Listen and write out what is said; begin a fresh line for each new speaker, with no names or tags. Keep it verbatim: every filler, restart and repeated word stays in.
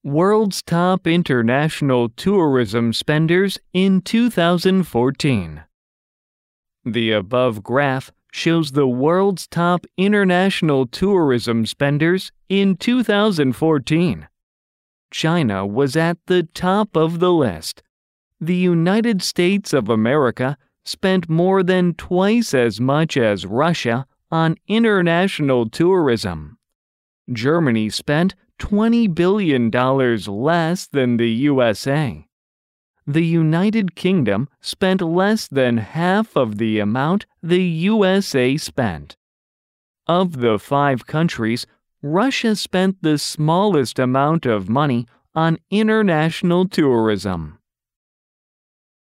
World's top international tourism spenders in two thousand fourteen. The above graph shows the world's top international tourism spenders in two thousand fourteen. China was at the top of the list. The United States of America spent more than twice as much as Russia on international tourism. Germany spent twenty billion dollars less than the U S A. The United Kingdom spent less than half of the amount the U S A spent. Of the five countries, Russia spent the smallest amount of money on international tourism.